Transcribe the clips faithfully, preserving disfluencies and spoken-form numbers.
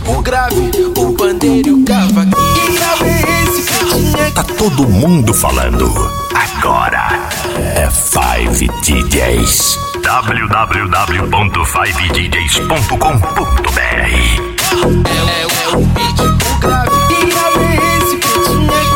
o grave, o pandeiro e o cavaquinho. Que grave é esse, pretinha? Tá todo mundo falando. Agora é Five D Js. w w w ponto five d js ponto com ponto b r. É, é, é o beat, o grave. Que grave é esse, pretinha?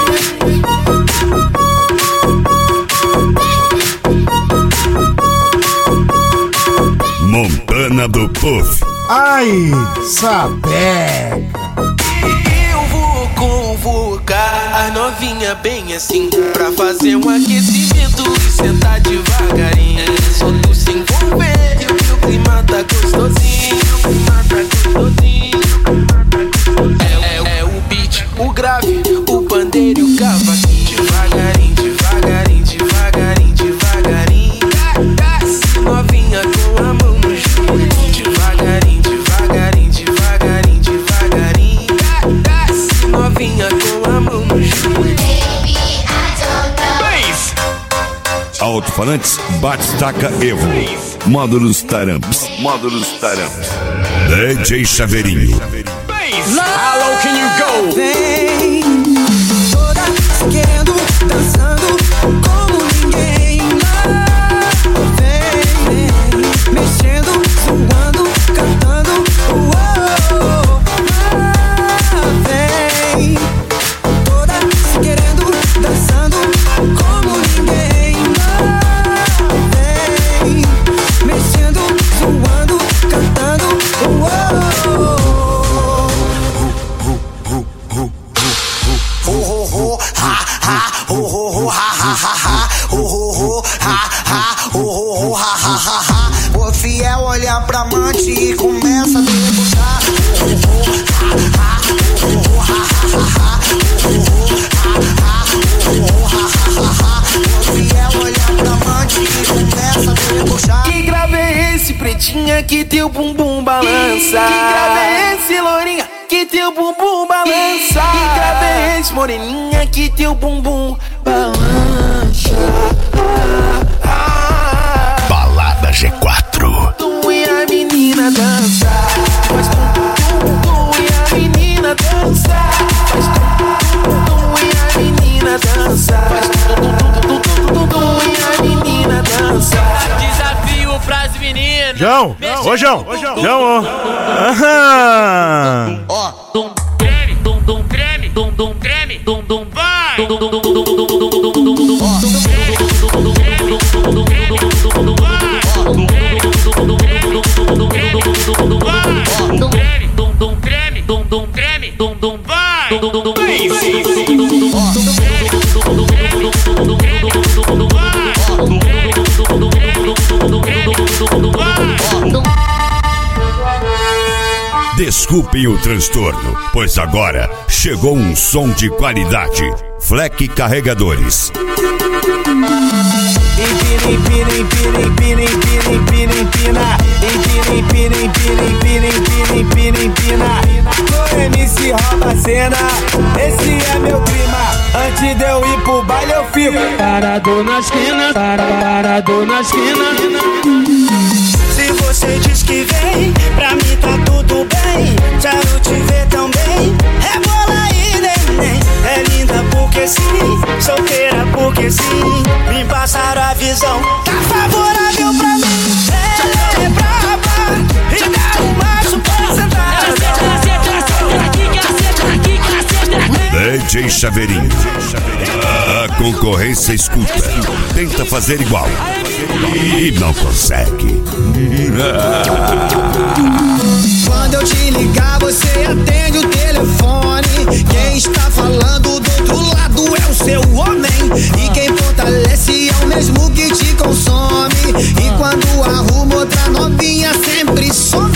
Montana do Puff. Ai, sapeca. Eu vou convocar a novinha bem assim, pra fazer um aquecimento e sentar devagarinho. Só tu se envolver e o clima tá gostosinho. O clima tá gostosinho. É, é, é o beat, o grave, o pandeiro e o cavaquinho. Devagarinho, devagarinho, devagarinho, devagarinho. Se novinha com a mão no joelho. Devagarinho, devagarinho, devagarinho, devagarinho. Se novinha com a mão no joelho. Alto-falantes Batistaca Evo. Módulos Taramps. Módulos Taramps. D J Chaveirinho. How low can you go? Vem, toda se querendo, dançando como ninguém. Vem, vem, mexendo, zoando, cantando. Uou, vem, toda se querendo, dançando como ninguém. Vem, mexendo, zoando, cantando. Uou. Ho ho ho ha ha ho ho ho ha ha ha ha ho ho ho ha ha ho ho ho ha ha ha ha. O fiel olha pra amante e começa a debochar. Ho ho ho ha ha ho ho ho ha ha ha ho ho ho ha ha ha ha. O fiel olha pra amante e começa a debochar. Que grave é esse, pretinha, que teu bumbum balança? Que grave é esse, lourinha, que teu bumbum balança? Que grave é esse, moreninha, que teu bumbum balança? Balada G quatro. Tu e a menina dança, faz tum tum tum e a menina dança, faz tum tum tum e a menina dança, faz tum tum tum tum e a menina dança. Desafio pras meninas. João, ô João, João, ó. Ó, Dum creme, dum dum creme, dum dum creme, dum dum vai. Dum dum dum dum dum dum dum dum dum dum. Desculpem o transtorno, pois agora chegou um som de qualidade. Fleck Carregadores. Empina, empina, empina, empina, empina, empina, empina. Empina, empina, empina, empina, empina, empina, empina. O M C rouba a cena, esse é meu clima. Antes de eu ir pro baile eu fico Parado na esquina, para, parado na esquina. se você diz que vem, pra mim tá tudo bem. Quero te ver também. Rebola aí, neném. É linda porque sim, solteira porque sim. Me passaram a visão, tá favorável pra mim. Ela é braba e dá um macho pra sentar. D J Chaveirinho. A concorrência escuta. Tenta fazer igual. E não consegue. Quando eu te ligar, você atende o telefone. Quem está falando do outro lado é o seu homem. E quem fortalece é o mesmo que te consome. E quando arruma outra novinha, sempre some.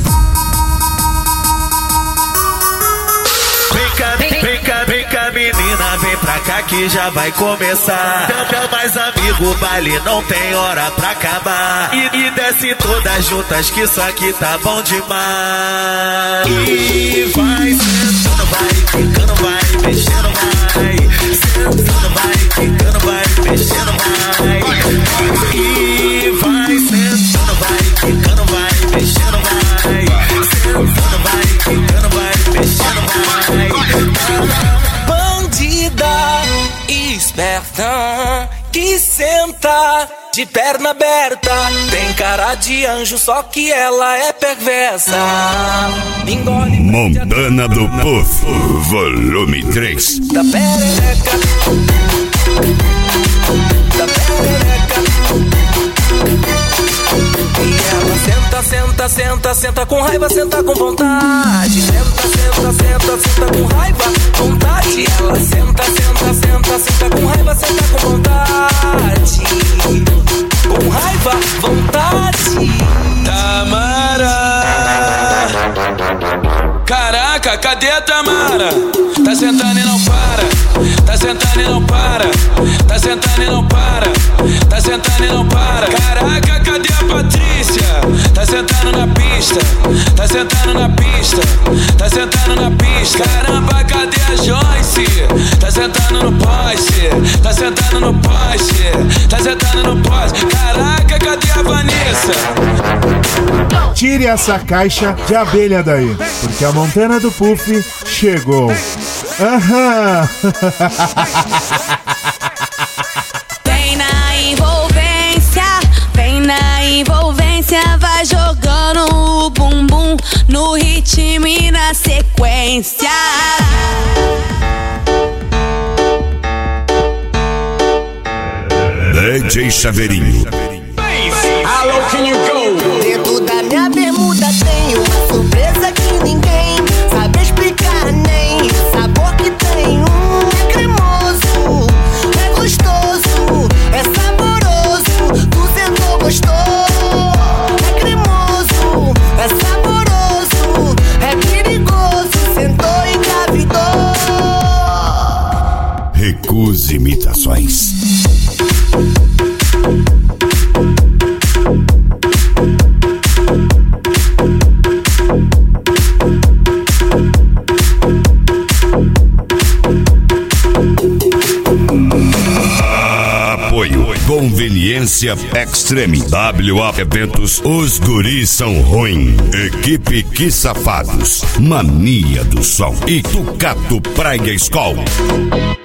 Vem cá, vem cá, vem cá, menina, vem pra cá que já vai começar. Chama mais amigo, o baile não tem hora pra acabar. E, e desce todas juntas que isso aqui tá bom demais. E vai sentando, vai ficando, vai mexendo, vai sentando, vai ficando, vai mexendo, vai. E vai sentando, vai ficando, vai mexendo, vai sentando, vai ficando, vai. de perna aberta. Tem cara de anjo, só que ela é perversa. Engole Montana do Puff, volume três. da perereca, da perereca. E ela senta, senta, senta, senta com raiva, senta com vontade. Senta, senta, senta, senta com raiva, vontade. Ela senta, senta, senta, senta com raiva, senta com vontade. Com raiva, vontade. Tamara, caraca, cadê a Tamara? Tá sentando e não para, tá sentando e não para, tá sentando e não para, tá sentando e não para. Caraca, cadê a Patrícia? Tá sentando na pista, tá sentando na pista, tá sentando na pista. Caramba, cadê a Joyce? Tá sentando no poste, tá sentando no poste, tá sentando no poste. Caraca, cadê a Vanessa? Tire essa caixa de abelha daí, porque a Montana do Puff chegou. Aham. Vem na envolvência, vem na envolvência, vai jogando o bumbum no ritmo e na sequência. D J Chaveirinho. Dentro da minha bermuda tem uma surpresa que ninguém sabe explicar, nem o sabor que tem. Hum, é cremoso, é gostoso, é saboroso. Tu sentou, gostou. É cremoso, é saboroso, é perigoso. Sentou e engravidou. Recuse imitações. Apoio Conveniência Extreme, W A Eventos, os guris são ruim. Equipe Que Safados, Mania do Som e Tucato Praia Escola.